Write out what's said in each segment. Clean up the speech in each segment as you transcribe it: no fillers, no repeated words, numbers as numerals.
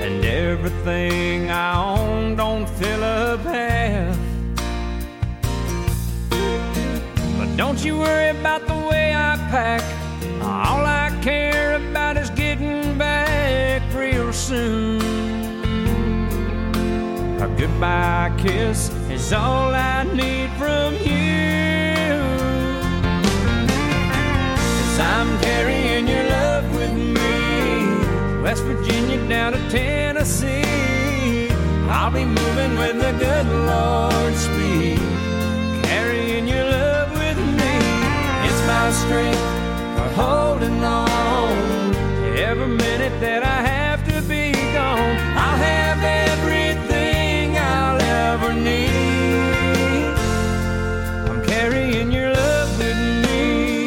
and everything I own don't fill up half. But don't you worry about the way I pack. All I care about is getting back real soon. A goodbye kiss is all I need from you. 'Cause I'm carrying your love with me, West Virginia down to Tennessee. I'll be moving with the good Lord's speed, carrying your love with me. It's my strength for holding on. Every minute that I have to be gone, I'll have everything I'll ever need. I'm carrying your love with me.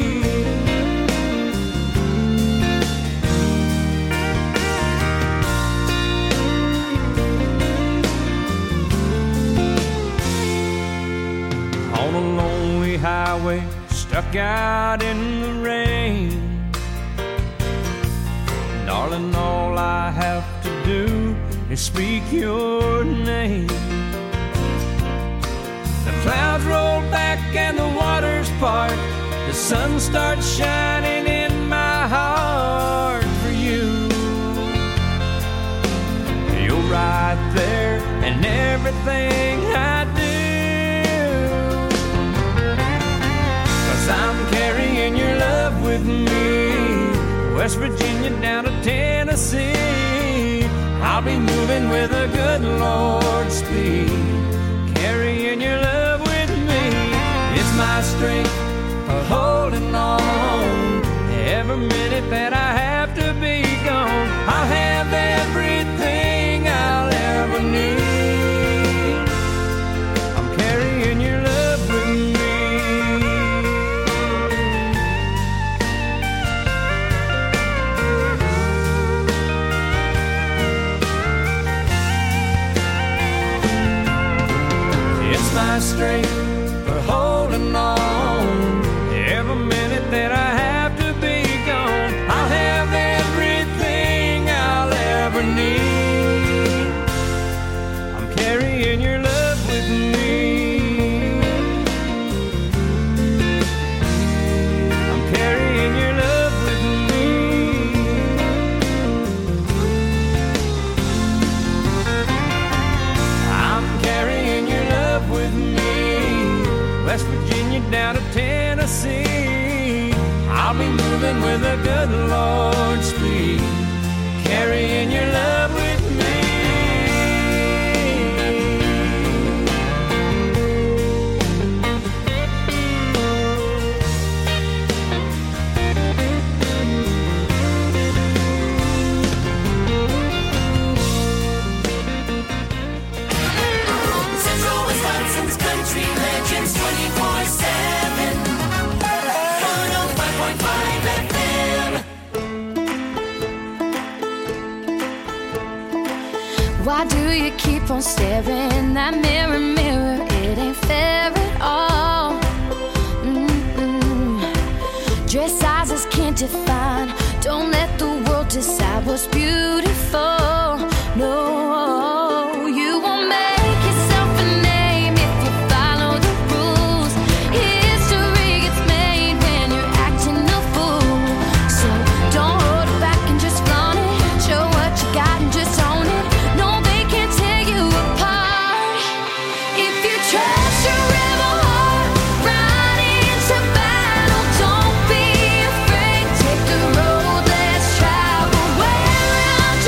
On a lonely highway, stuck out in the rain, darling, all I have to do is speak your name. The clouds roll back and the waters part, the sun starts shining in my heart for you. You're right there in everything I do, 'cause I'm carrying your love with me, West Virginia down to Tennessee. I'll be moving with a good Lord's speed, carrying your love with me. It's my strength for holding on. Every minute that I have to be gone, I'll have everything I'll ever need. I'm carrying your love with me. My strength for holding on. Every minute that I have to be gone, I'll have everything I'll ever need. I'm carrying your love with me. I'm carrying your love with me. I'm carrying your love with me, West Virginia down to Tennessee. I'll be moving with a good Lord's speed, carrying your love with me. Central Wisconsin's country legends 24/7. 105.5 FM. Why do you keep on staring in that mirror, mirror? It ain't fair at all. Dress sizes can't define. Don't let the world decide what's beautiful. No, you won't make yourself a name if you follow the rules. History gets made when you're acting a fool. So don't hold it back and just flaunt it. Show what you got and just own it. No, they can't tear you apart. If you trust your rebel heart, ride into battle. Don't be afraid. Take the road less traveled. Wear out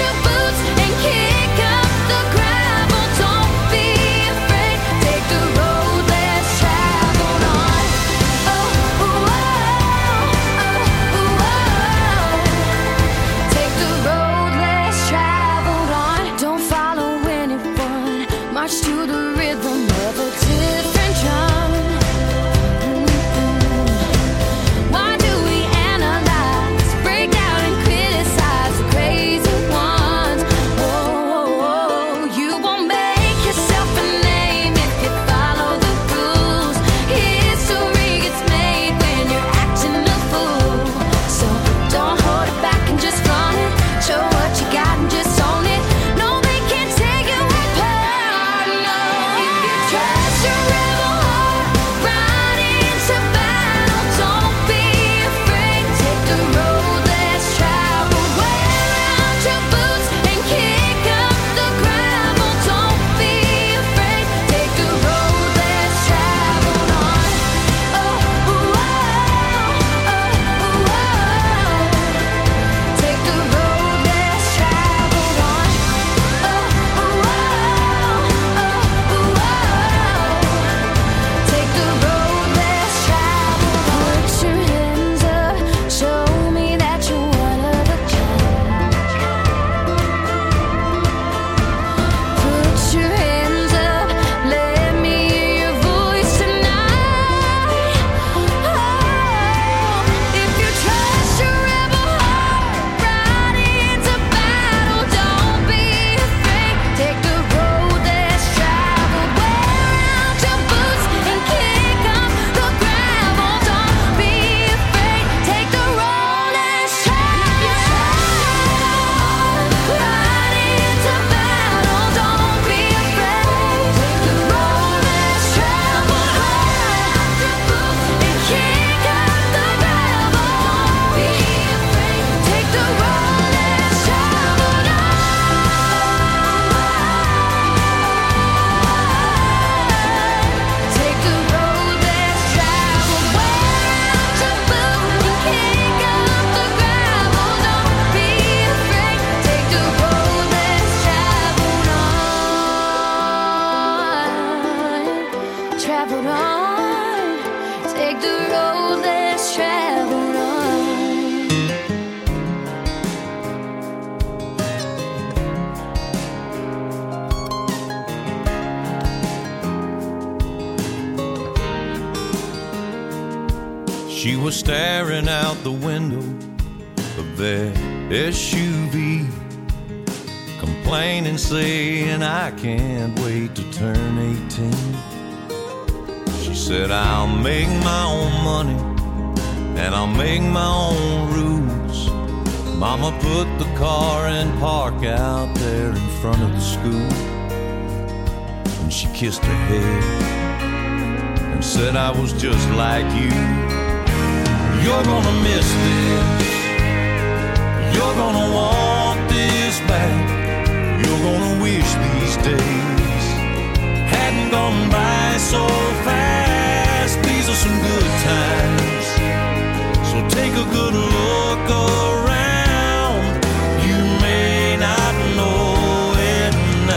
She was staring out the window of their SUV, complaining, saying, I can't wait to turn 18. She said, I'll make my own money and I'll make my own rules. Mama put the car in park out there in front of the school, and she kissed her head and said, I was just like you. You're gonna miss this. You're gonna want this back. You're gonna wish these days hadn't gone by so fast. These are some good times, so take a good look around. You may not know it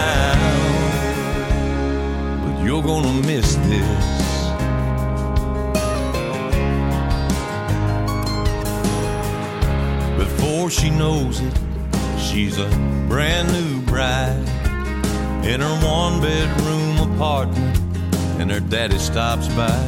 now, but you're gonna miss this. Before she knows it, she's a brand new bride in her one-bedroom apartment, and her daddy stops by.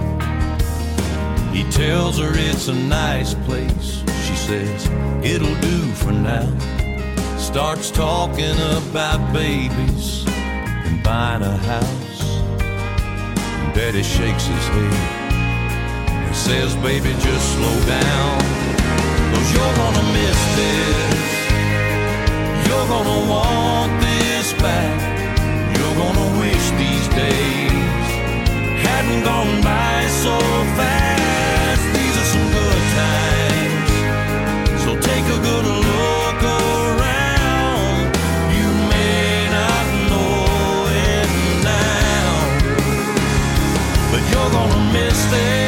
He tells her it's a nice place. She says, it'll do for now. Starts talking about babies and buying a house. And Daddy shakes his head and says, baby, just slow down, 'cause you're gonna miss this. You're gonna want this back. You're gonna wish these days hadn't gone by so fast. These are some good times, so take a good look around. You may not know it now, but you're gonna miss this.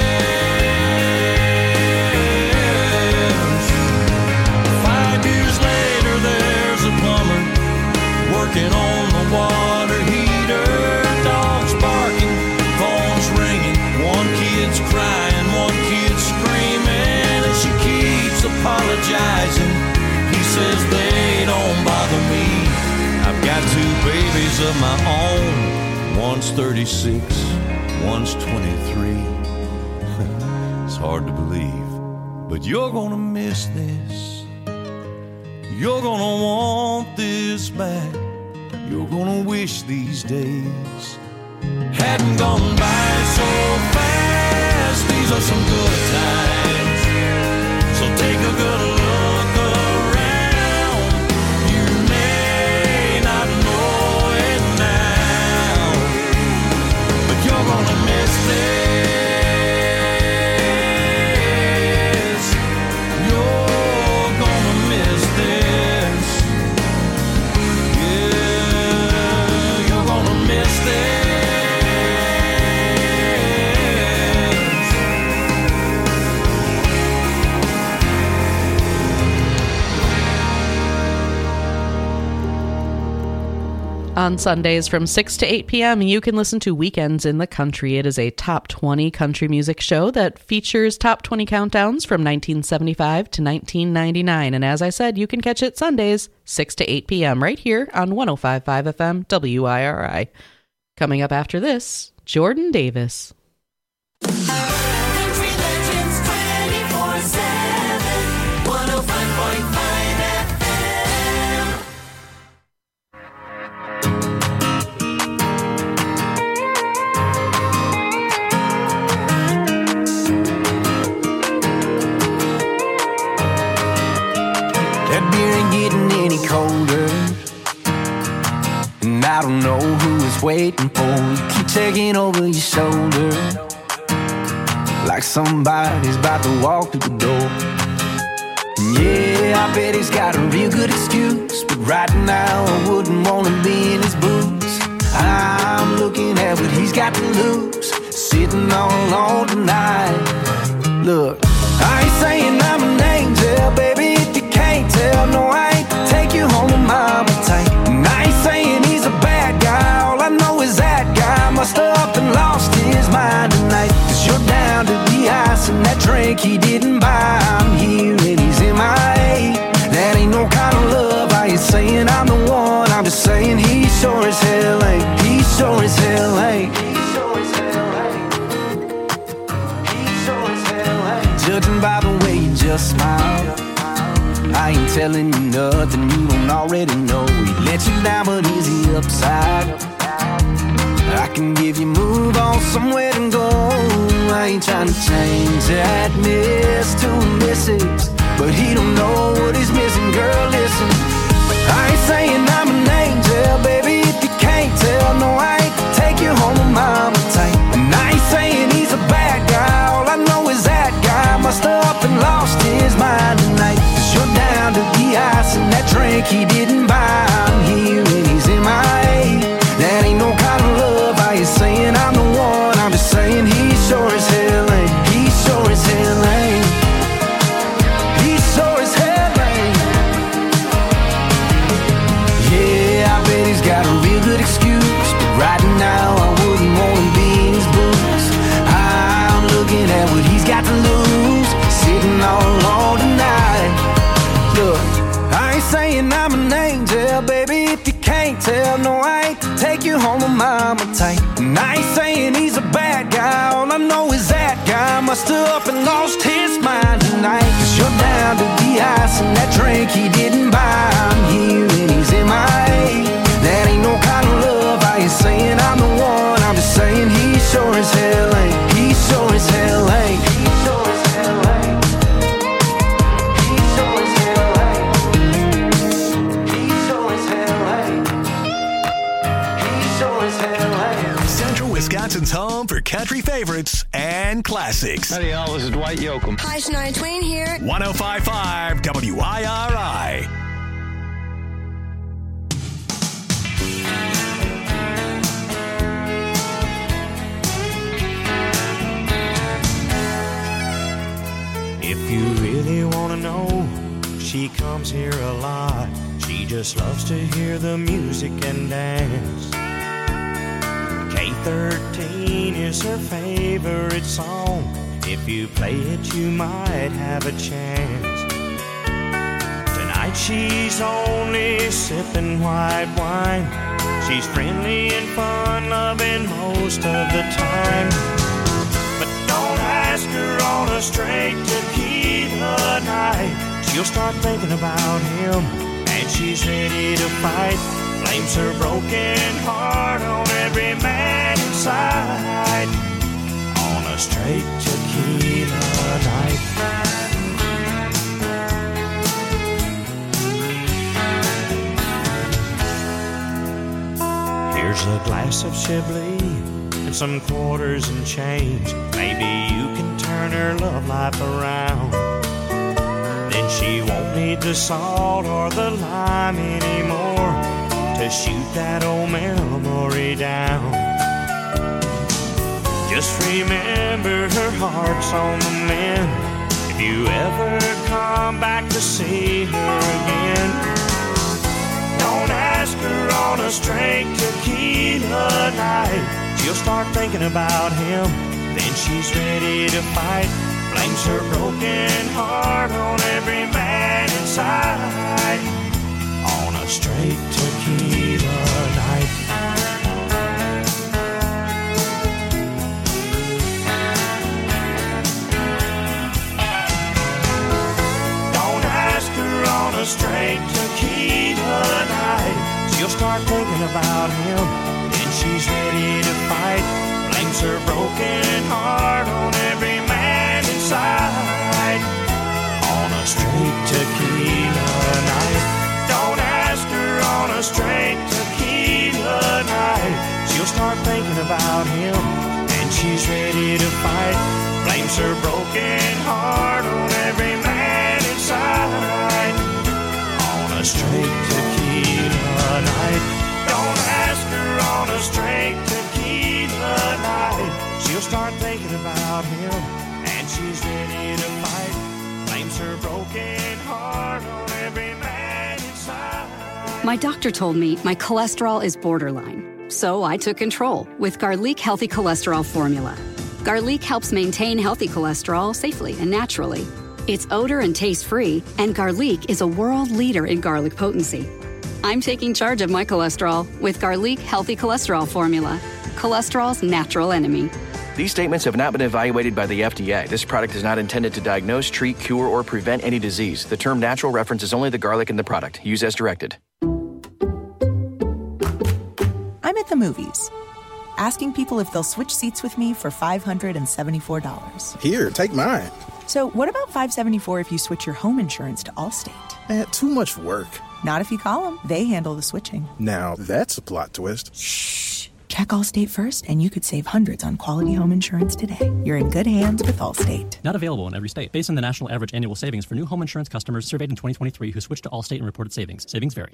5 years later, there's a plumber working on the water heater. Dogs barking, phones ringing, one kid's crying, one kid's screaming, and she keeps apologizing. He says, they don't bother me. I've got 2 babies of my own. One's 36, one's 23. It's hard to believe, but you're gonna miss this. You're gonna want this back. You're gonna wish these days hadn't gone by so fast. These are some good times, so take a good look around. You may not know it now, but you're gonna miss this. You're gonna miss this. Yeah, you're gonna miss this. On Sundays from 6 to 8 p.m., you can listen to Weekends in the Country. It is a top 20 country music show that features top 20 countdowns from 1975 to 1999. And as I said, you can catch it Sundays, 6 to 8 p.m. right here on 105.5 FM WIRI. Coming up after this, Jordan Davis. Country legends 24/7, 105.5 FM. That beer ain't getting any colder, and I don't know who it's waiting for. You keep checking over your shoulder like somebody's about to walk through the door. And yeah, I bet he's got a real good excuse, but right now I wouldn't want to be in his boots. I'm looking at what he's got to lose, sitting all alone tonight. Look, I ain't saying I'm an angel, baby, if you can't tell. No, I ain't to take you home to mama tight. And I ain't saying he's a bad guy, all I know is that guy must have up and lost his mind tonight. 'Cause you're down to the ice and that drink he didn't buy. I'm here and he's MIA. That ain't no kind of love. I ain't saying I'm the one, I'm just saying he sure as hell ain't. He sure as hell ain't. He sure as hell ain't. He sure as hell ain't. judging by the way you just smile. I ain't telling you nothing you don't already know. He let you down, but is he upside? I can give you move on somewhere to go. I ain't trying to change that miss to a misses, but he don't know what he's missing. Girl, listen, I ain't saying I'm an angel, baby, if you can't tell. No, I ain't take you home with mama tight. And I ain't saying he's a bad guy. All I know is that guy must have up and lost his mind tonight. Cause you're down to the ice and that drink he didn't buy. I'm here and he's MIA. That ain't no kind of love. I ain't saying I'm the one, I'm just saying he sure as hell ain't. He sure as hell ain't. He sure as hell ain't. Yeah, I bet he's got a real good excuse, but right now I wouldn't want to be in his boots. I'm looking at what he's got to lose, sitting all alone tonight. Look, I ain't saying I'm an angel, baby, if you can't tell. No, I ain't take you home with mama tight. And I ain't saying he's a bad guy. All I know is that guy must have up and lost his mind tonight. Cause you're down to the ice and that drink he didn't buy. I'm here and he's MIA. That ain't no kind of love. I ain't saying I'm the one, I'm just saying he sure as hell ain't. He sure as hell ain't. He sure as hell ain't. He sure as hell ain't. He sure as hell ain't. He sure as hell ain't. Central Wisconsin's home for country favorites and classics. Howdy, y'all. This is Dwight Yoakam. Hi, Shania Twain here. 105.5 WIRI. If you really want to know, she comes here a lot. She just loves to hear the music and dance. K13 is her favorite song. If you play it, you might have a chance. Tonight she's only sipping white wine. She's friendly and fun-loving most of the time. But don't ask her on a straight tequila night. She'll start thinking about him, and she's ready to fight. Blames her broken heart on every man inside. On a straight tequila night. Here's a glass of Chablis and some quarters and change. Maybe you can turn her love life around. Then she won't need the salt or the lime anymore to shoot that old memory down. Just remember her heart's on the mend. If you ever come back to see her again, don't ask her on a straight tequila night. She'll start thinking about him, then she's ready to fight. Blames her broken heart on every man inside. On a straight tequila night. Don't ask her on a straight tequila night. She'll start thinking about him, then she's ready to fight. Blames her broken heart on every man inside. On a straight tequila night. Don't ask her on a straight tequila night. She'll start thinking about him, and she's ready to fight. Blames her broken heart on every man inside. On a straight tequila night. Don't ask her on a straight tequila night. She'll start thinking about him, and she's ready to fight. Blames her broken heart on every man inside. My doctor told me my cholesterol is borderline, so I took control with Garlic Healthy Cholesterol Formula. Garlic helps maintain healthy cholesterol safely and naturally. It's odor and taste-free, and Garlic is a world leader in garlic potency. I'm taking charge of my cholesterol with Garlic Healthy Cholesterol Formula, cholesterol's natural enemy. These statements have not been evaluated by the FDA. This product is not intended to diagnose, treat, cure, or prevent any disease. The term natural references only the garlic in the product. Use as directed. I'm at the movies, asking people if they'll switch seats with me for $574. Here, take mine. So what about $574 if you switch your home insurance to Allstate? Too much work. Not if you call them. They handle the switching. Now, that's a plot twist. Shh. Check Allstate first, and you could save hundreds on quality home insurance today. You're in good hands with Allstate. Not available in every state. Based on the national average annual savings for new home insurance customers surveyed in 2023 who switched to Allstate and reported savings. Savings vary.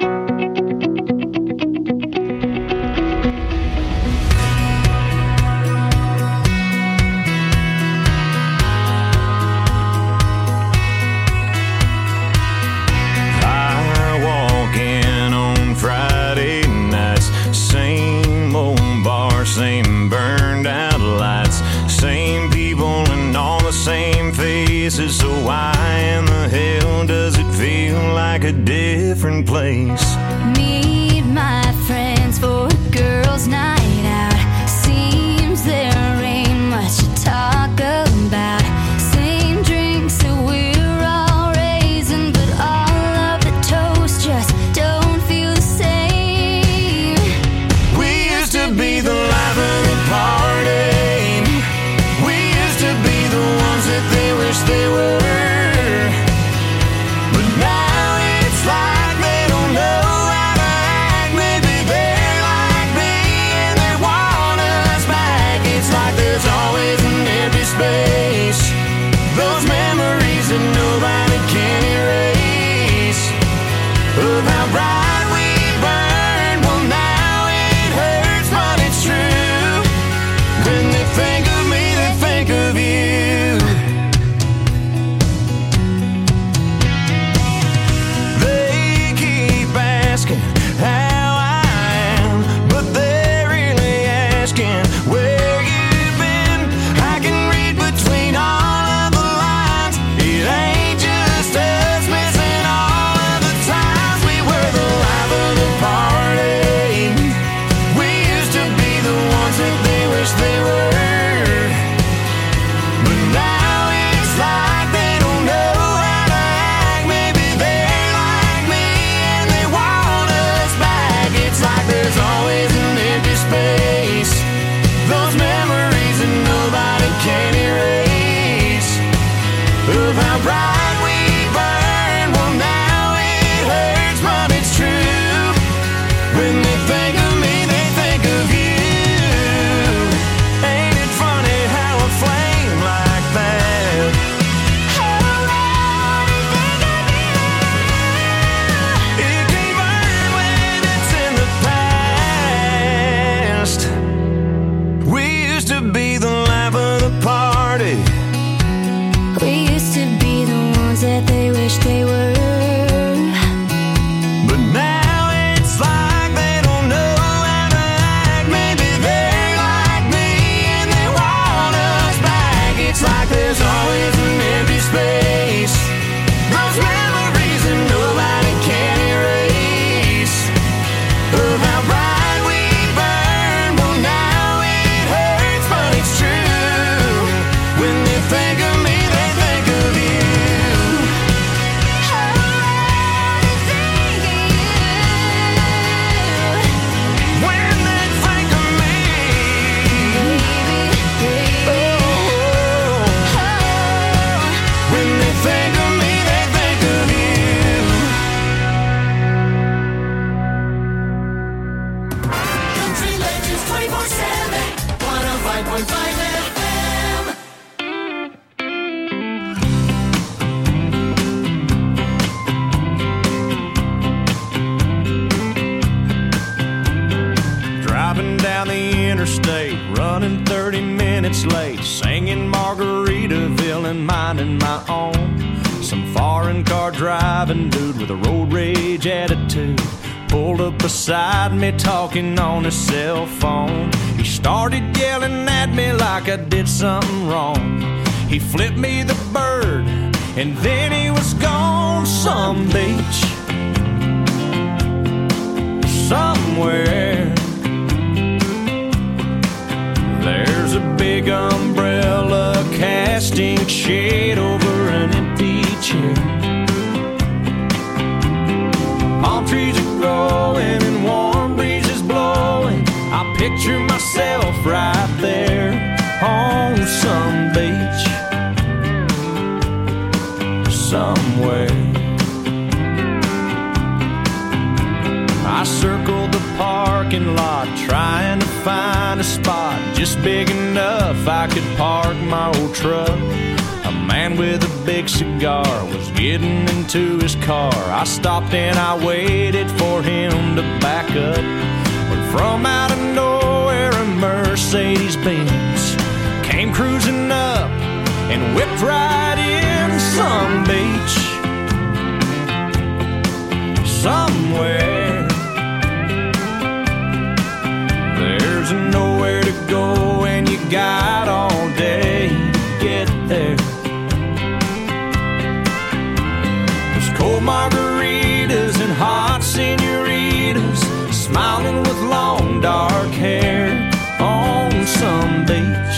Friday nights, same old bar, same burned out lights, same people and all the same faces. So why in the hell does it feel like a different place? Meet my friends for a girls' night out. Seems there ain't much to talk about. Same drinks that we're all raising, but all of the toast just don't. Be the life of the party. We used to be the ones that they wish they were. But now it's like they don't know how to act. Maybe they're like me and they want us back. It's like there's always an empty space. Those memories that nobody can erase. Of how bright we burned. Well, now it's true. When they think of me, they think of you. They keep asking how I am, but they're really asking where you've been. I can read between all of the lines. It ain't just us missing all of the times we were the life of the party. That they wish they were. But now it's like they don't know how to act. Maybe they're like me and they want us back. It's like there's always an empty space. Those memories that nobody can erase. Of how bright we burned. Well, now it hurts, but it's true. When they think of me, they think of you. That they wish they were. But now it's like they don't know how to act. Maybe they're like me and they want us back. It's like there's always an empty space. Those memories that nobody can erase. Of how bright we burned. Well, now it hurts, but it's true. When they think of me, they think of you. Interstate, running 30 minutes late, singing Margaritaville and minding my own. Some foreign car driving dude with a road rage attitude pulled up beside me talking on his cell phone. He started yelling at me like I did something wrong. He flipped me the bird and then he was gone. Some beach somewhere. There's a big big umbrella casting shade over an empty chair. Palm trees are growing and warm breezes blowing. I picture myself right there on some beach somewhere. I circled the parking lot trying to find a spot just big enough I could park my old truck. A man with a big cigar was getting into his car. I stopped and I waited for him to back up. When from out of nowhere a Mercedes-Benz came cruising up and whipped right in some beach somewhere. There's nowhere to go and you got all day to get there. There's cold margaritas and hot senoritas smiling with long dark hair on some beach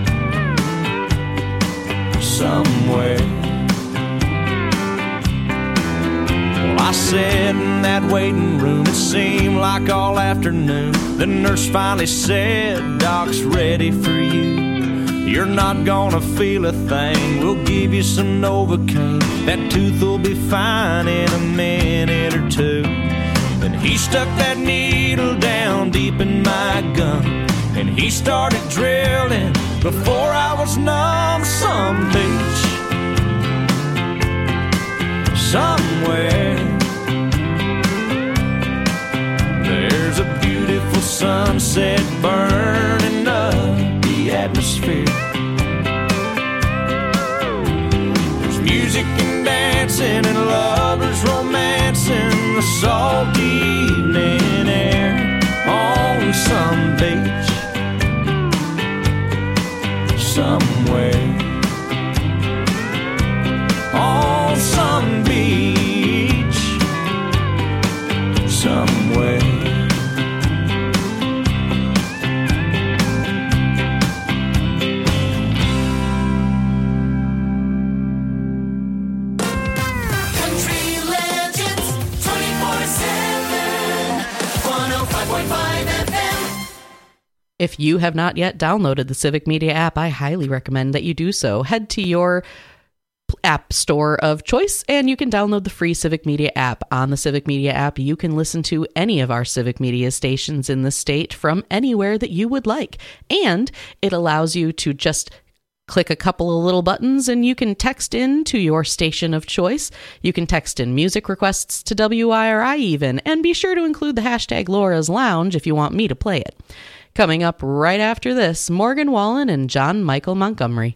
somewhere. Well, I sat in that waiting room, it seemed like all afternoon. The nurse finally said, "Doc's ready for you. You're not gonna feel a thing. We'll give you some Novocaine. That tooth will be fine in a minute or two." Then he stuck that needle down deep in my gum, and he started drilling before I was numb. Some beach somewhere. There's a beautiful sunset burning up the atmosphere. There's music and dancing and lovers romancing the salty evening air on some beach somewhere. On some beach somewhere. Country Legends 24/7 105.5 FM. If you have not yet downloaded the Civic Media app, I highly recommend that you do so. Head to your app store of choice and you can download the free Civic Media app. On the Civic Media app, you can listen to any of our Civic Media stations in the state from anywhere that you would like. And it allows you to just click a couple of little buttons and you can text in to your station of choice. You can text in music requests to WIRI even, and be sure to include the hashtag Laura's Lounge if you want me to play it. Coming up right after this, Morgan Wallen and John Michael Montgomery.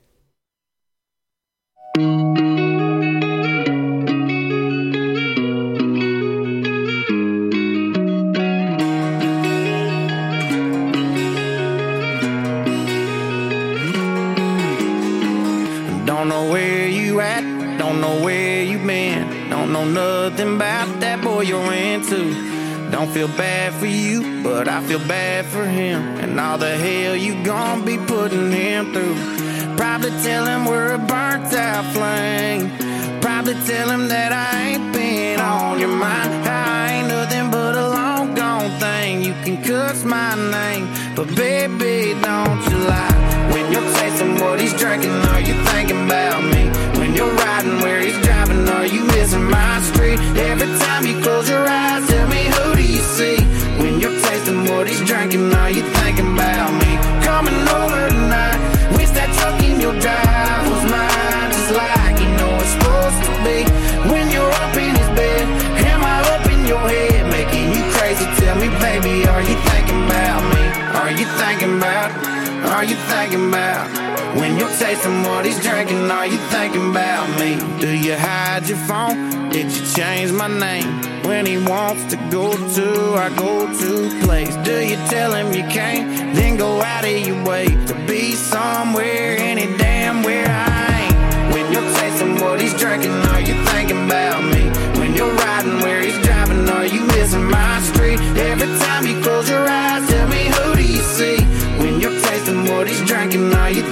Don't know where you at, don't know where you been, don't know nothing about that boy you're into. Don't feel bad for you, but I feel bad for him, and all the hell you gon' be putting him through. Probably tell him we're a burnt out flame, probably tell him that I ain't been on your mind. I ain't nothing but a long gone thing. You can cuss my name, but baby, don't you lie. When you're tasting what he's drinking, are you thinking about me? When you're riding where he's driving, are you missing my street? Every time you close your eyes, tell me, who do you see? When you're tasting what he's drinking, are you thinking about me? Coming over tonight, wish that truck in your drive was mine, just like you know it's supposed to be. When you're up in his bed, am I up in your head, making you crazy? Tell me, baby, are you thinking about me? Are you thinking about? Are you thinking about? When you're tasting what he's drinking, are you thinking about me? Do you hide your phone? Did you change my name? When he wants to go to our go-to place, do you tell him you can't, then go out of your way to be somewhere, any damn where I ain't? When you're tasting what he's drinking, are you thinking about me? When you're riding where he's driving, are you missing my street? Every time you close your eyes, tell me, who do you see? When you're tasting what he's drinking, are you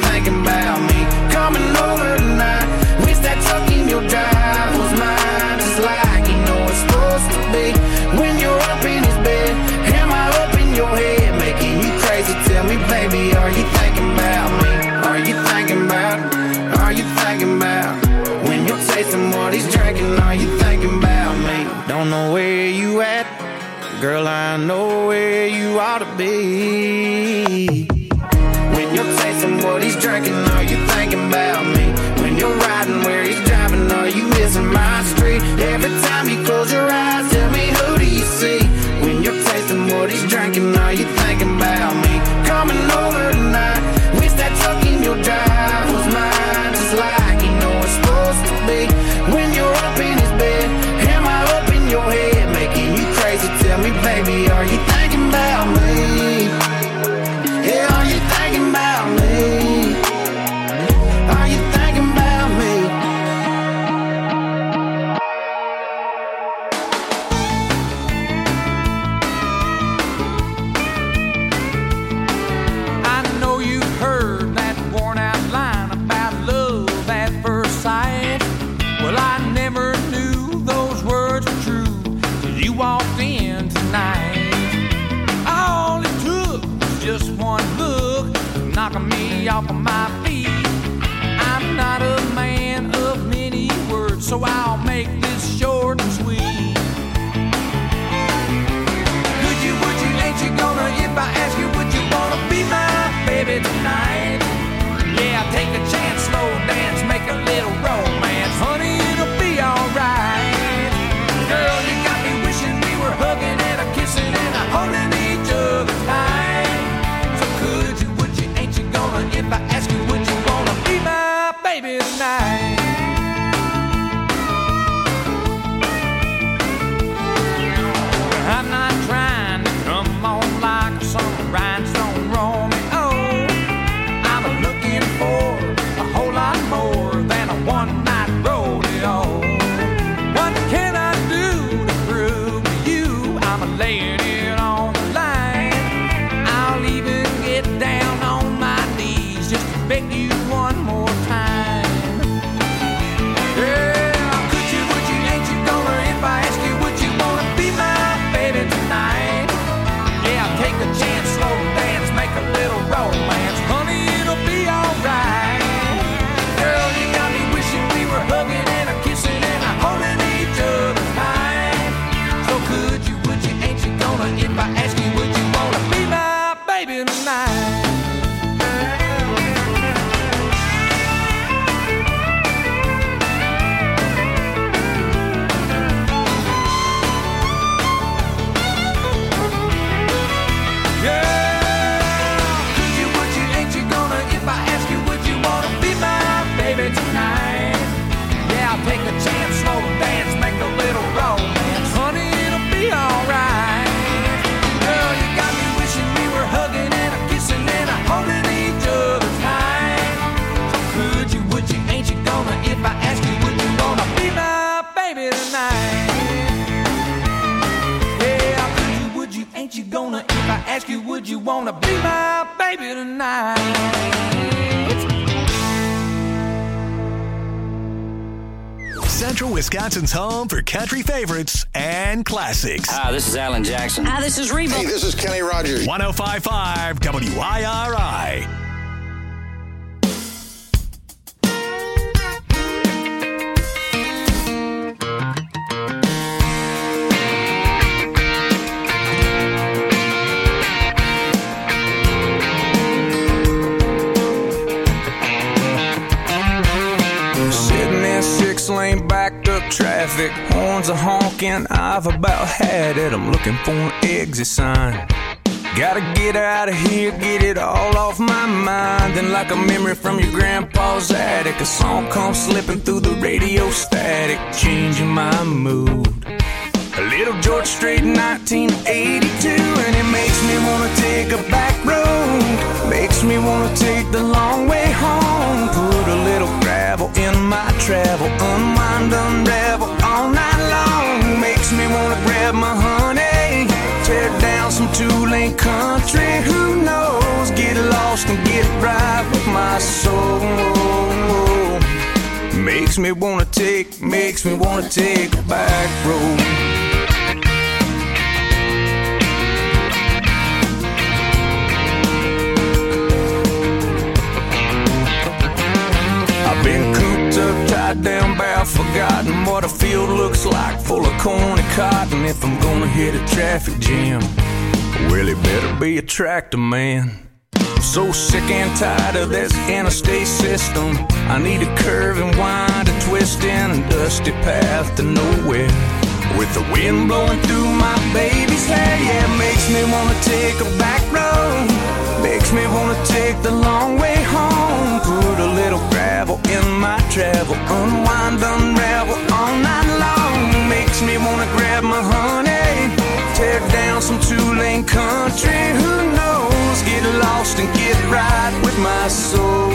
Girl, I know where you ought to be. When you're tasting what he's drinking, are you thinking about me? When you're riding where he's driving, are you missing my street? Every time you close your eyes, tell me, who do you see? When you're tasting what he's drinking, are you thinking about me? Coming over tonight, wish that truck in your drive was mine, just like you know it's supposed to be. When you're up in his bed, am I up in your head, making you crazy? Tell me, baby, are you thinking about me? Yeah, are you thinking about me? Are you thinking about me? I know you've heard that worn out line about love at first sight. Well, I never knew those words were true till you walked in tonight. All it took was just one look, knocking me off of my feet. I'm not a man of many words, so I'll make this short and sweet. Could you, would you, ain't you gonna, if I ask you, would you wanna be my baby tonight? Yeah, take a chance, slow dance, make a little romance. Honey, it'll be alright. Girl, you got me wishing we were hugging and a kissing and a holding each other tight. So could you, would you, ain't you gonna, if I ask you, would you wanna be my baby tonight? I'm not trying to come on like some rhinestone Romeo. I'm looking for a whole lot more than a one-night rodeo. What can I do to prove to you I'm laying it on the line? I'll even get down on my knees just to beg you one more time. Yeah, could you, would you, ain't you gonna, if I ask you, would you wanna be my baby tonight? Yeah, take a chance, slow dance, make a little romance. Honey, it'll be alright. Girl, you got me wishing we were hugging and a kissing and a holding each other tight. So could you, would you, ain't you gonna, if I ask you, would you wanna be my baby tonight? Take a chance, slow dance, make a little romance. Honey, it'll be alright. Girl, you got me wishing we were hugging and a kissing and a holding each other tight. So could you, would you, ain't you gonna, if I ask you, would you wanna be my baby tonight? Yeah, could you, would you, ain't you gonna, if I ask you, would you wanna be my baby tonight? Central Wisconsin's home for country favorites and classics. Hi, this is Alan Jackson. Hi, this is Reba. Hey, this is Kenny Rogers. 105.5 WIRI. Lane backed up traffic, horns are honking, I've about had it. I'm looking for an exit sign. Gotta get out of here, get it all off my mind. Then like a memory from your grandpa's attic, a song comes slipping through the radio static, changing my mood. A little George Strait, 1982, and it makes me wanna take a back road, makes me wanna take the long way home. Put a little gravel in my travel, unwind, unravel all night long. Makes me wanna grab my honey, tear down some two-lane country. Who knows, get lost and get right with my soul. Makes me wanna take a back road. Been cooped up, tied down, bound for forgotten what a field looks like, full of corn and cotton. If I'm gonna hit a traffic jam, well, it better be a tractor man. I'm so sick and tired of this interstate system. I need a curve and wind, a twist in a dusty path to nowhere. With the wind blowing through my baby's hair, yeah, it makes me wanna take a back road. Makes me wanna take the long way home. Put a little gravel in my travel, unwind, unravel all night long. Makes me wanna grab my honey, tear down some two-lane country. Who knows? Get lost and get right with my soul.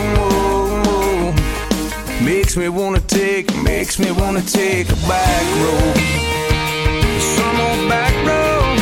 Makes me wanna take a back road. Some old back road.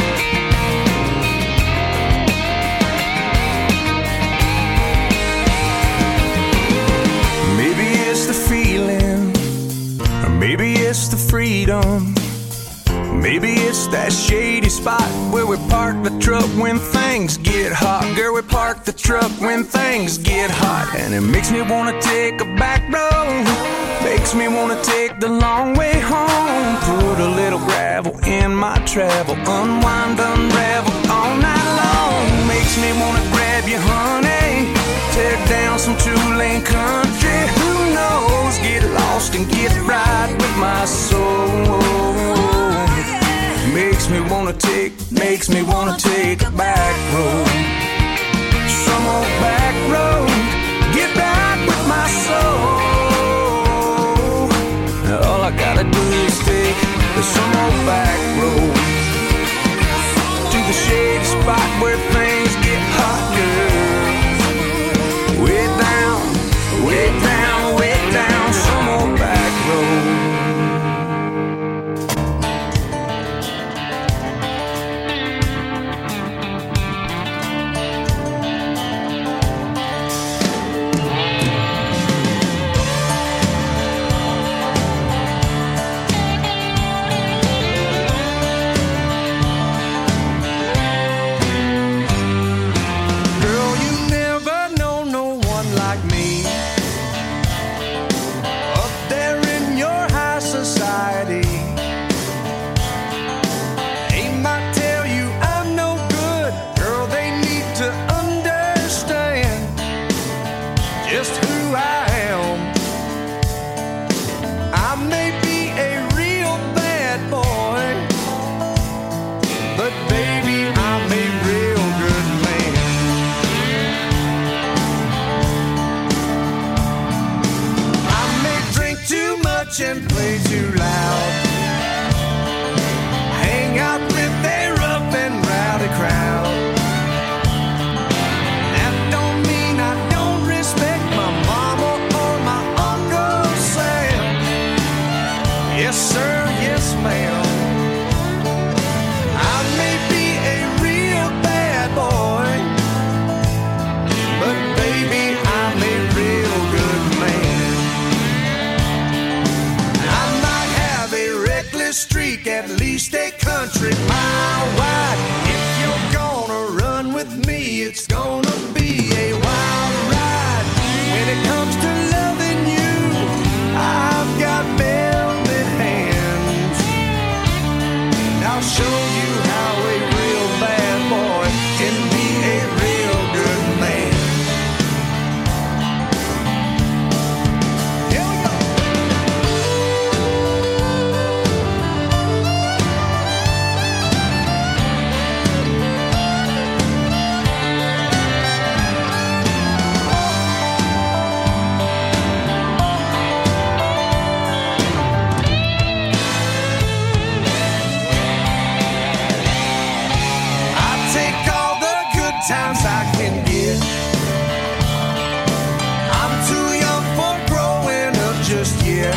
Maybe it's the feeling, or maybe it's the freedom. Maybe it's that shady spot where we park the truck when things get hot. Girl, we park the truck when things get hot. And it makes me wanna take a back road. Makes me wanna take the long way home. Put a little gravel in my travel, unwind, unravel all night long. Makes me wanna grab you, honey, tear down some two-lane country. Who knows? Get lost and get right with my soul. Makes me wanna take a back road. Some old back road. Get back with my soul. All I gotta do is take some old back road to the shady spot where things get hot, girl. Way down, way down, way down, some old back road. And play too loud. Hang out with a rough and rowdy crowd. That don't mean I don't respect my mama or my Uncle Sam. Yes sir, yes ma'am. I may be a real bad boy, but baby I'm a real good man. Streak, at least a country mile wide. If you're gonna run with me, it's gonna be a wild ride. When it comes to loving you, I've got velvet hands. And I'll show you how a real bad boy can be a real good man. Here we go. Times I can get. I'm too young for growing up just yet.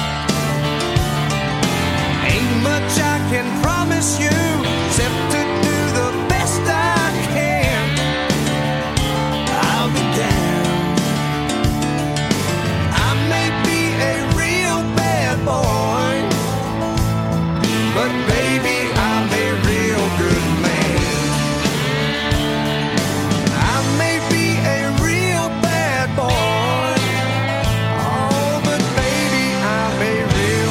Ain't much I can promise you except to do the best I can. I'll be down. I may be a real bad boy, but baby I'm a real good man. Boy, oh, but baby, I'm a real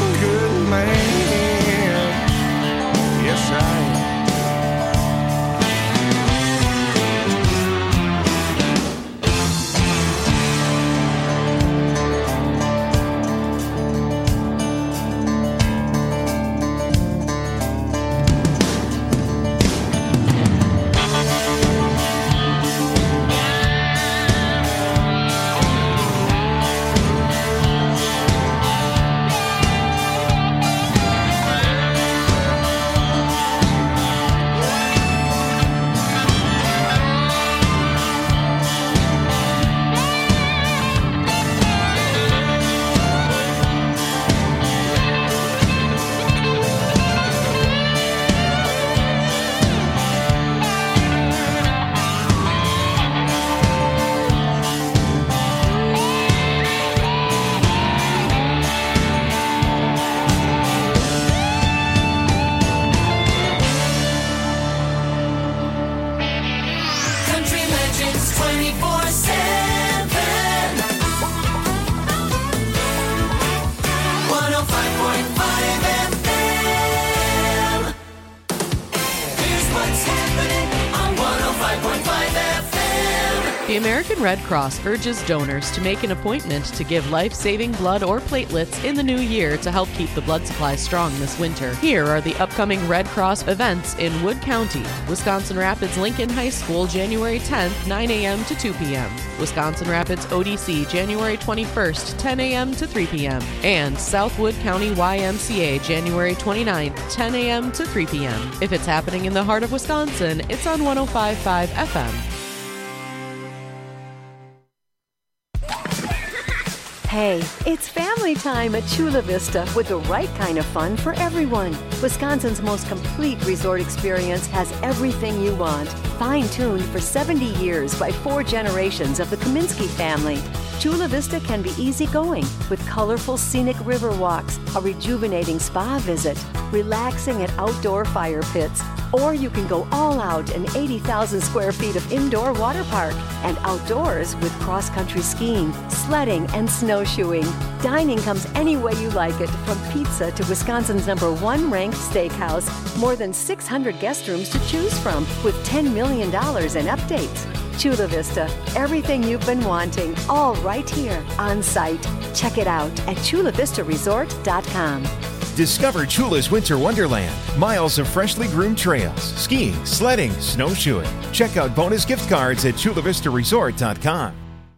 24/7. 105.5 FM. Here's what's happening on 105.5 FM. The American Red Cross urges donors to make an appointment to give life-saving blood or platelets in the new year to help keep the blood supply strong this winter. Here are the upcoming Red Cross events in Wood County. Wisconsin Rapids Lincoln High School, January 10th, 9 a.m. to 2 p.m. Wisconsin Rapids ODC, January 21st, 10 a.m. to 3 p.m. And Southwood County YMCA, January 29th, 10 a.m. to 3 p.m. If it's happening in the heart of Wisconsin, it's on 105.5 FM. Hey, it's family time at Chula Vista with the right kind of fun for everyone. Wisconsin's most complete resort experience has everything you want. Fine-tuned for 70 years by 4 generations of the Kaminsky family. Chula Vista can be easygoing with colorful scenic river walks, a rejuvenating spa visit, relaxing at outdoor fire pits, or you can go all out in 80,000 square feet of indoor water park and outdoors with cross-country skiing, sledding, and snowshoeing. Dining comes any way you like it, from pizza to Wisconsin's #1 ranked steakhouse. More than 600 guest rooms to choose from with $10 million in updates. Chula Vista, everything you've been wanting, all right here on site. Check it out at chulavistaresort.com. Discover Chula's Winter Wonderland. Miles of freshly groomed trails, skiing, sledding, snowshoeing. Check out bonus gift cards at chulavistaresort.com.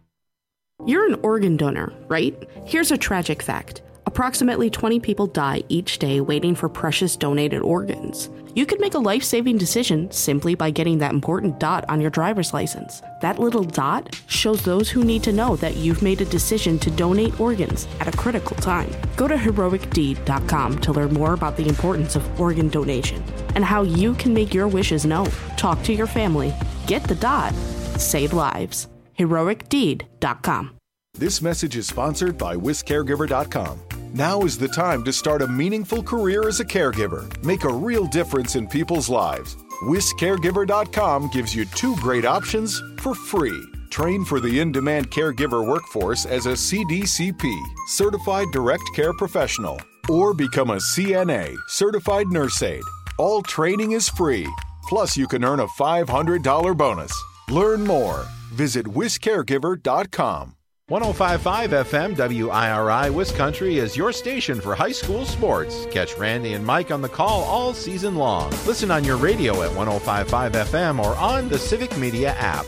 You're an organ donor, right? Here's a tragic fact. Approximately 20 people die each day waiting for precious donated organs. You could make a life-saving decision simply by getting that important dot on your driver's license. That little dot shows those who need to know that you've made a decision to donate organs at a critical time. Go to heroicdeed.com to learn more about the importance of organ donation and how you can make your wishes known. Talk to your family. Get the dot. Save lives. heroicdeed.com. This message is sponsored by WisCaregiver.com. Now is the time to start a meaningful career as a caregiver. Make a real difference in people's lives. WisCaregiver.com gives you 2 great options for free. Train for the in-demand caregiver workforce as a CDCP, Certified Direct Care Professional, or become a CNA, Certified Nurse Aide. All training is free. Plus, you can earn a $500 bonus. Learn more. Visit WisCaregiver.com. 105.5 FM WIRI Wiscountry is your station for high school sports. Catch Randy and Mike on the call all season long. Listen on your radio at 105.5 FM or on the Civic Media app.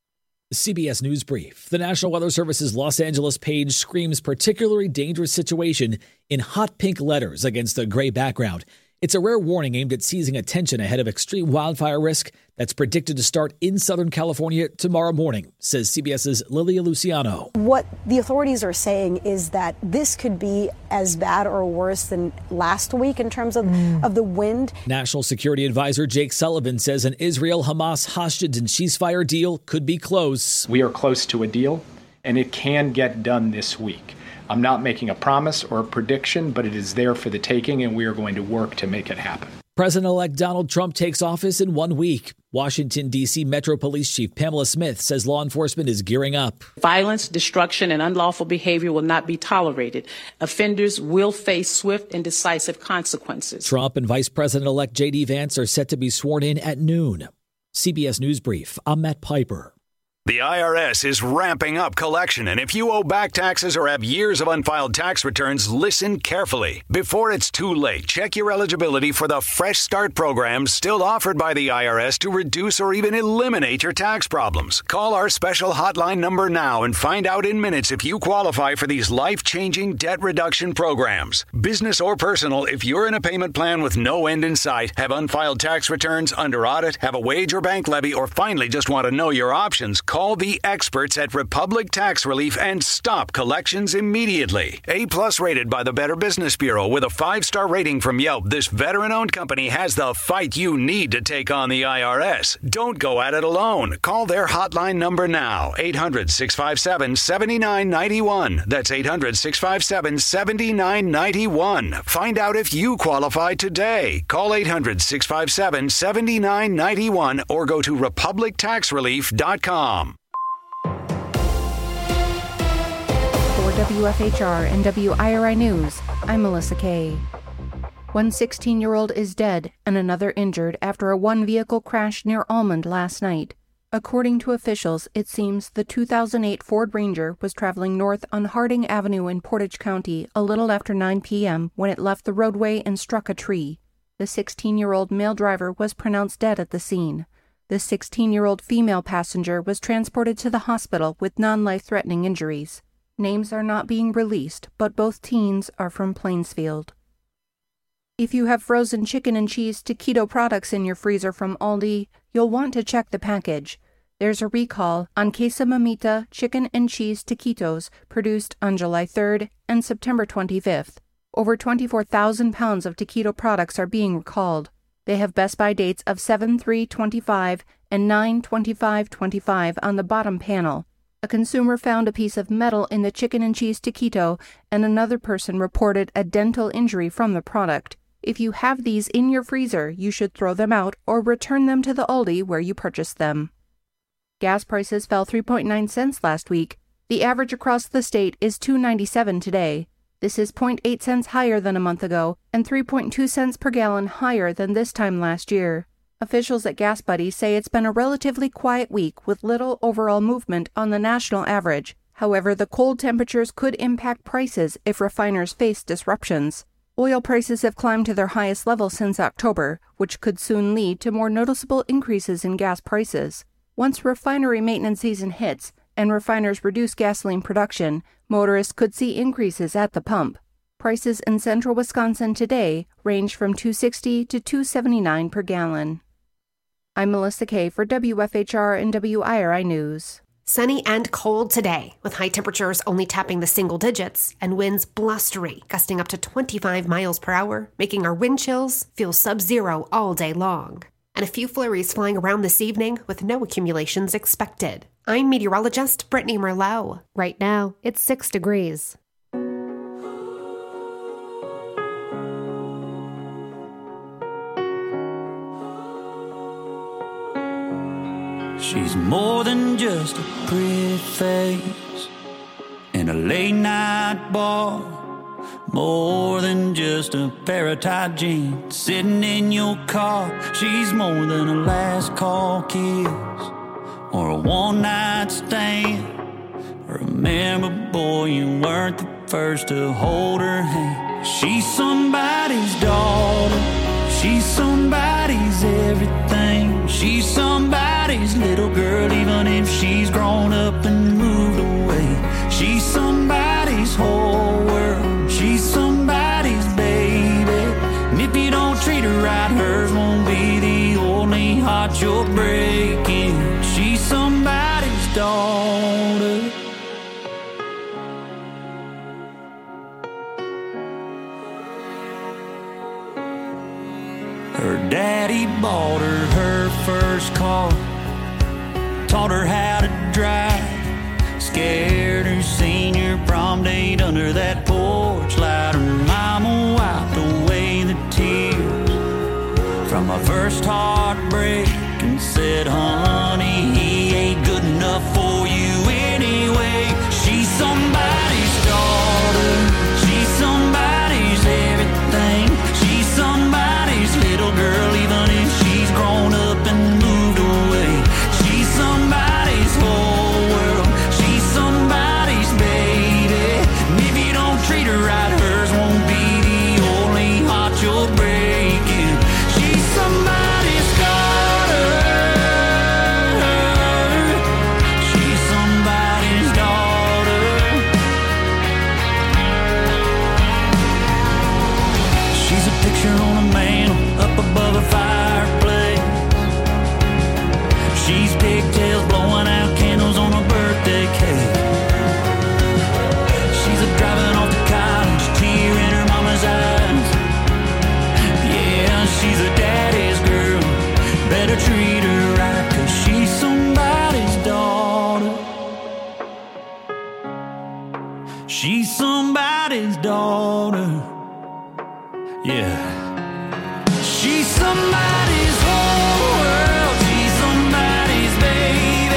CBS News Brief. The National Weather Service's Los Angeles page screams particularly dangerous situation in hot pink letters against a gray background. It's a rare warning aimed at seizing attention ahead of extreme wildfire risk that's predicted to start in Southern California tomorrow morning, says CBS's Lilia Luciano. What the authorities are saying is that this could be as bad or worse than last week in terms of the wind. National Security Advisor Jake Sullivan says an Israel-Hamas hostage and ceasefire deal could be close. We are close to a deal, and it can get done this week. I'm not making a promise or a prediction, but it is there for the taking, and we are going to work to make it happen. President-elect Donald Trump takes office in 1 week. Washington, D.C. Metro Police Chief Pamela Smith says law enforcement is gearing up. Violence, destruction, and unlawful behavior will not be tolerated. Offenders will face swift and decisive consequences. Trump and Vice President-elect J.D. Vance are set to be sworn in at noon. CBS News Brief. I'm Matt Piper. The IRS is ramping up collection, and if you owe back taxes or have years of unfiled tax returns, listen carefully. Before it's too late, check your eligibility for the Fresh Start program still offered by the IRS to reduce or even eliminate your tax problems. Call our special hotline number now and find out in minutes if you qualify for these life-changing debt reduction programs. Business or personal, if you're in a payment plan with no end in sight, have unfiled tax returns, under audit, have a wage or bank levy, or finally just want to know your options, call the experts at Republic Tax Relief and stop collections immediately. A+ rated by the Better Business Bureau with a 5-star rating from Yelp, this veteran-owned company has the fight you need to take on the IRS. Don't go at it alone. Call their hotline number now, 800-657-7991. That's 800-657-7991. Find out if you qualify today. Call 800-657-7991 or go to republictaxrelief.com. WFHR and WIRI News, I'm Melissa Kay. One 16-year-old is dead and another injured after a one-vehicle crash near Almond last night. According to officials, it seems the 2008 Ford Ranger was traveling north on Harding Avenue in Portage County a little after 9 p.m. when it left the roadway and struck a tree. The 16-year-old male driver was pronounced dead at the scene. The 16-year-old female passenger was transported to the hospital with non-life-threatening injuries. Names are not being released, but both teens are from Plainsfield. If you have frozen chicken and cheese taquito products in your freezer from Aldi, you'll want to check the package. There's a recall on Queso Mamita chicken and cheese taquitos produced on July 3rd and September 25th. Over 24,000 pounds of taquito products are being recalled. They have Best By dates of 7/3/25 and 9/25/25 on the bottom panel. A consumer found a piece of metal in the chicken and cheese taquito, and another person reported a dental injury from the product. If you have these in your freezer, you should throw them out or return them to the Aldi where you purchased them. Gas prices fell 3.9 cents last week. The average across the state is $2.97 today. This is 0.8 cents higher than a month ago and 3.2 cents per gallon higher than this time last year. Officials at Gas Buddy say it's been a relatively quiet week with little overall movement on the national average. However, the cold temperatures could impact prices if refiners face disruptions. Oil prices have climbed to their highest level since October, which could soon lead to more noticeable increases in gas prices. Once refinery maintenance season hits and refiners reduce gasoline production, motorists could see increases at the pump. Prices in central Wisconsin today range from $2.60 to $2.79 per gallon. I'm Melissa Kay for WFHR and WIRI News. Sunny and cold today, with high temperatures only tapping the single digits and winds blustery, gusting up to 25 miles per hour, making our wind chills feel sub-zero all day long. And a few flurries flying around this evening with no accumulations expected. I'm meteorologist Brittany Merlot. Right now, it's 6 degrees. She's more than just a pretty face in a late night bar, more than just a pair of tight jeans sitting in your car. She's more than a last call kiss or a one night stand. Remember, boy, you weren't the first to hold her hand. She's somebody's daughter, she's somebody's everything. She's somebody's little girl, even if she's grown up and moved away. She's somebody's whole world, she's somebody's baby. And if you don't treat her right, hers won't be the only heart you're breaking. She's somebody's daughter. Her daddy bought her first car, taught her how to drive, scared her senior prom date under that porch light. Her mama wiped away the tears from my first heartbreak and said, honey, he ain't good enough for you anyway. She's somebody's daughter, she's somebody's everything. She's somebody's little girl, even if she's grown up and moved away. She's somebody's whole world, she's somebody's baby. And if you don't treat her right, hers won't be the only heart you're breaking. She's somebody's daughter, she's somebody's daughter. She's a picture on a mantle up above a fireplace. She's pigtails blowing out candles on a birthday cake. She's a driving off to college, tear in her mama's eyes. Yeah, she's a daddy's girl, better treat her right, 'cause she's somebody's daughter. She's somebody's daughter. Yeah. She's somebody's whole world, she's somebody's baby.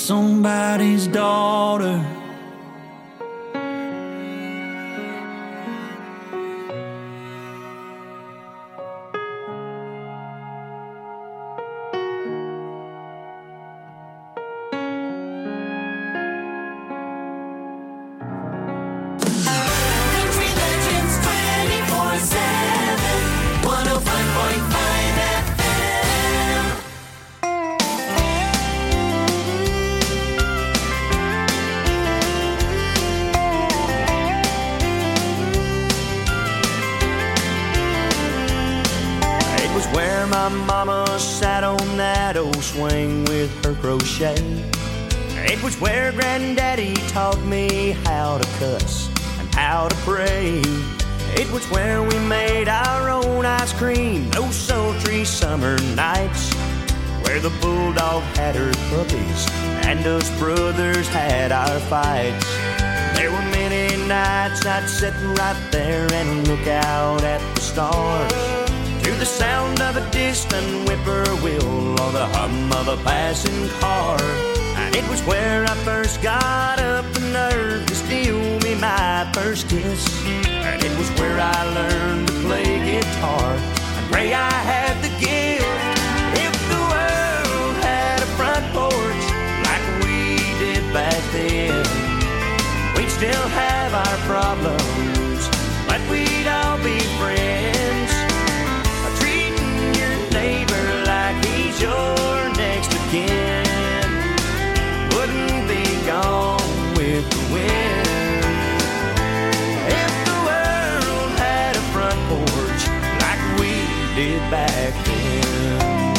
somebody's daughter. My mama sat on that old swing with her crochet. It was where Granddaddy taught me how to cuss and how to pray. It was where we made our own ice cream those sultry summer nights, where the bulldog had her puppies and us brothers had our fights. There were many nights I'd sit right there and look out at the stars, to the sound of a distant whippoorwill or the hum of a passing car. And it was where I first got up the nerve to steal me my first kiss. And it was where I learned to play guitar and pray I had the gift. If the world had a front porch like we did back then, we'd still have our problems, but we'd all be friends. Your next of kin wouldn't be gone with the wind. If the world had a front porch like we did back then.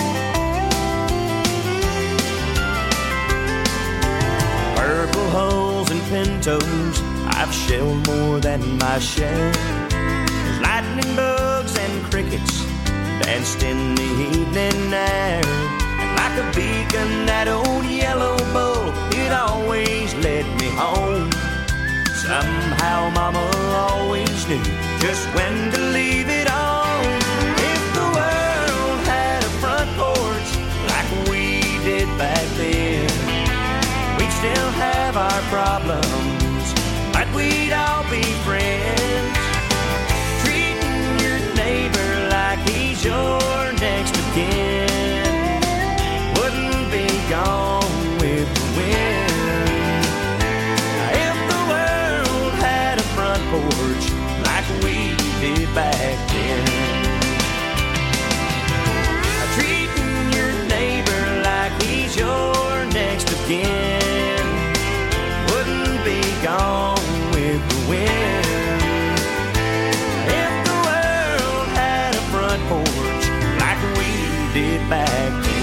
Purple hulls and pintos, I've shelled more than my share. There's lightning bugs and crickets danced in the evening air, and like a beacon that old yellow bull, it always led me home. Somehow Mama always knew just when to leave it on. If the world had a front porch like we did back then, we'd still have our problems, but we'd all be friends. Treating your neighbor like he's your next of kin wouldn't be gone with the wind. If the world had a front porch like we did back then, treating your neighbor like he's your next of kin wouldn't be gone with the wind. Porch like we did back then.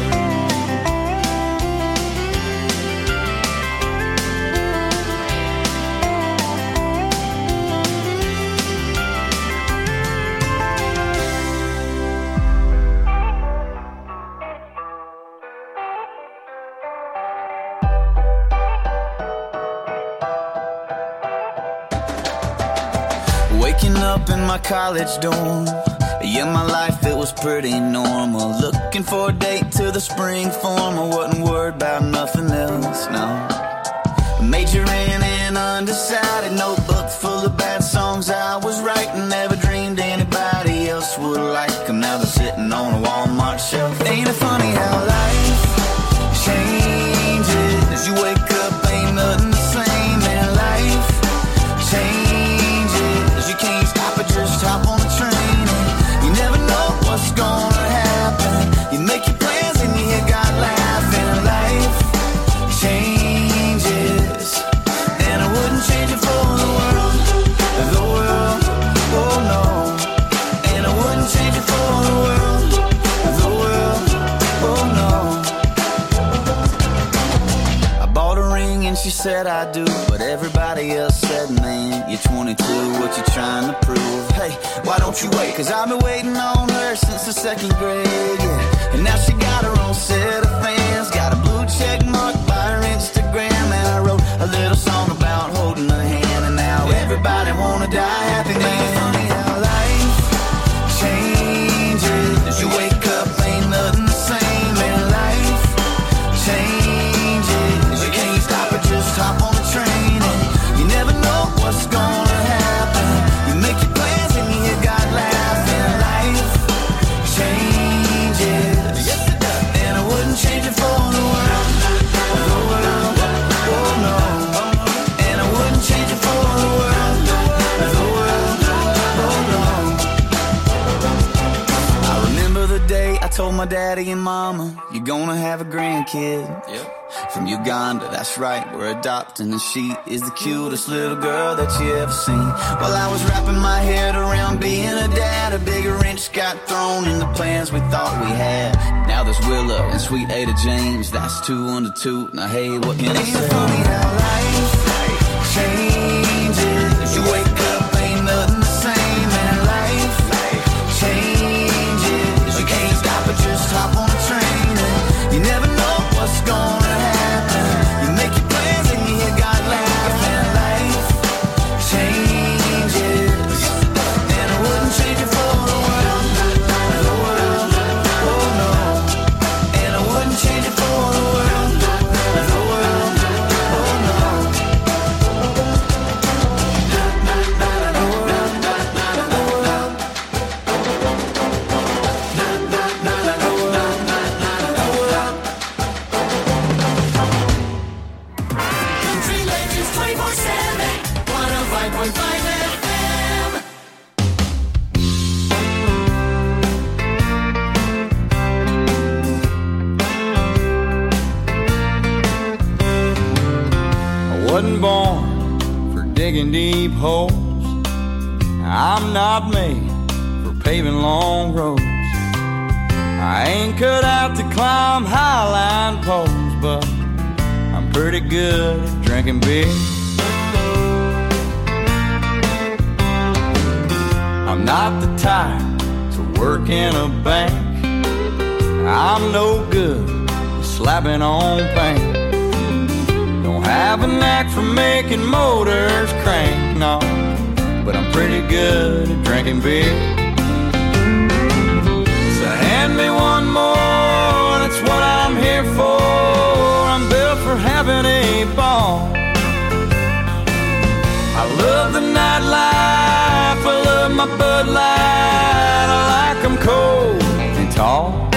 Waking up in my college dorm, yeah, my life, it was pretty normal. Looking for a date to the spring form. I wasn't worried about nothing else, no. Majoring in undecided, notebook full of bad songs I was writing. Never dreamed anybody else would like them. Now they're sitting on a Walmart shelf. Ain't it funny how life changes? You wake up, ain't nothing the same. And life changes. You can't stop it, just hop on the train. You never know what's gonna happen. You make your plans and you hear God laughing. Life changes, and I wouldn't change it for the world. The world, oh no. And I wouldn't change it for the world. The world, oh no. I bought a ring and she said I do, but everybody else said, man, you're 22, what you trying to prove? Hey, why don't you wait? Cause I've been waiting on her since the second grade, yeah. And now she got her own set of fans, got a blue check mark by her Instagram. And I wrote a little song about holding her hand, and now everybody wanna die happy, man. Funny how life changes. You wake up, ain't nothing the same, and life changes. my daddy and mama, you're gonna have a grandkid. Yep. From Uganda, that's right, we're adopting, and she is the cutest little girl that you ever seen. While I was wrapping my head around being a dad, a bigger wrench got thrown in the plans we thought we had. Now there's Willow and sweet Ada James, that's 2 under 2. Now hey, what can I say? It's funny how life changes. You wake up, ain't nothing the same, and life changes. You can't stop it, just hop on a train, and you never know what's gonna happen. You make your plans and you hear God laugh, and life changes. And I wouldn't change it for the world, the world, oh no. And I wouldn't change it for the world, the world, oh no. Country legends 24/7, 105.5 FM. I wasn't born for digging deep holes. I'm not made for paving long roads. I ain't cut out to climb highline poles, but I'm pretty good at drinking beer. I'm not the type to work in a bank. I'm no good at slapping on paint. Don't have a knack for making motors crank, no, but I'm pretty good at drinking beer. So hand me one more, that's what I'm here for. I'm built for having a ball. I love the nightlife, I love my Bud Light. I like 'em cold and tall.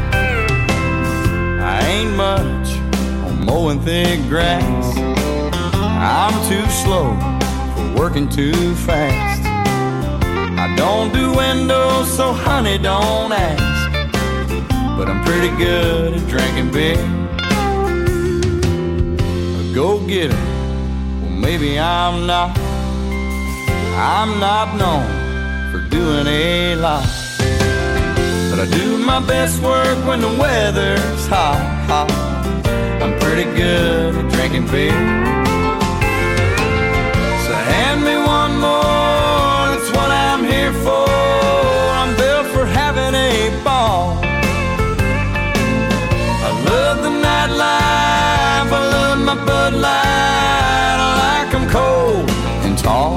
I ain't much on mowing thick grass. I'm too slow for working too fast. I don't do windows, so honey, don't ask. But I'm pretty good at drinking beer. A go-getter, well maybe I'm not. I'm not known for doing a lot, but I do my best work when the weather's hot, hot. I'm pretty good at drinking beer. So hand me one more, that's what I'm here for. I'm built for having a ball. I love the nightlife, I love my Bud Light. I like 'em cold and tall.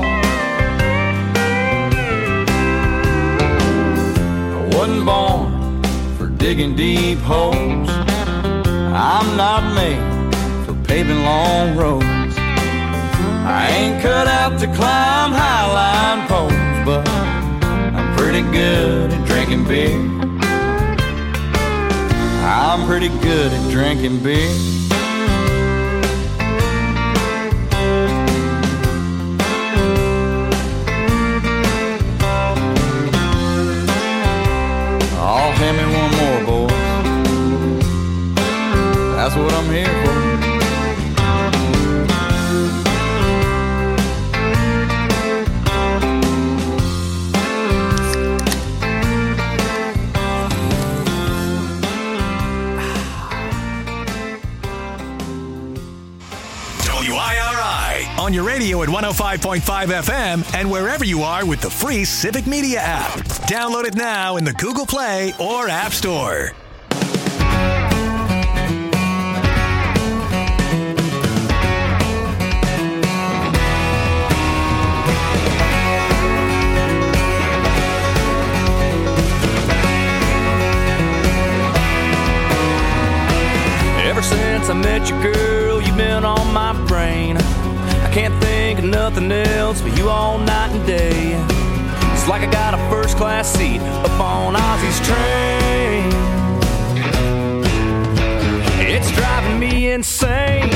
I wasn't born for digging deep holes. I'm not made for paving long roads. I ain't cut out to climb highline poles, but I'm pretty good at drinking beer. I'm pretty good at drinking beer. Oh, hand me one more, boys. That's what I'm here for. WIRI on your radio at 105.5 FM and wherever you are with the free Civic Media app. Download it now in the Google Play or App Store. Ever since I met you, girl, you've been on my brain. I can't think of nothing else but you all night and day. It's like I got a first-class seat up on Ozzy's train. It's driving me insane.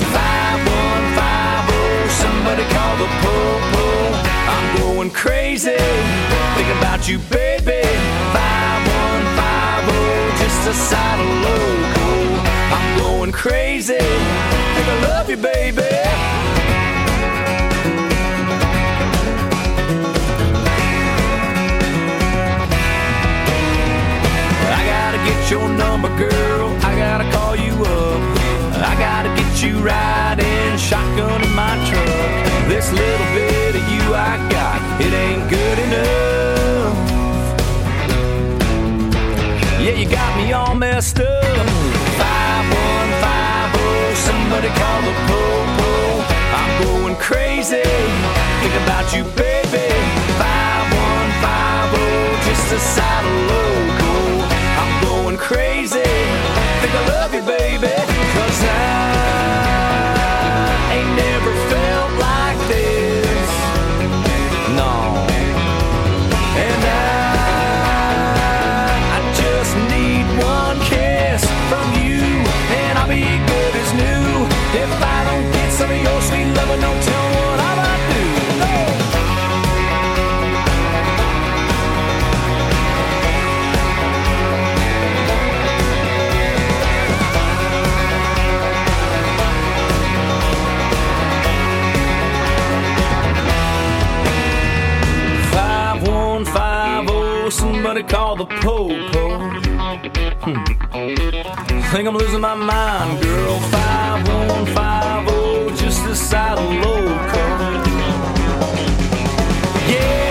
5150, somebody call the po-po. I'm going crazy, thinking about you, baby. 5150, just just a side of loco. I'm going crazy, think I love you, baby. I gotta get your number, girl, I gotta call you up. I gotta get you riding shotgun in my truck. This little bit of you I got, it ain't good enough. Yeah, you got me all messed up. 5150, somebody call the po-po. I'm going crazy, think about you, baby. 5150, just a side of loco. I'm going crazy, think I love you, baby. 'Cause I ain't never felt like this, no. And I just need one kiss from you, and I'll be good as new. If I don't get some of your sweet loving, don't tell me what I might do. No. 5150, somebody call the po-po. Think I'm losing my mind, girl. 5150, just a side of loco. Yeah.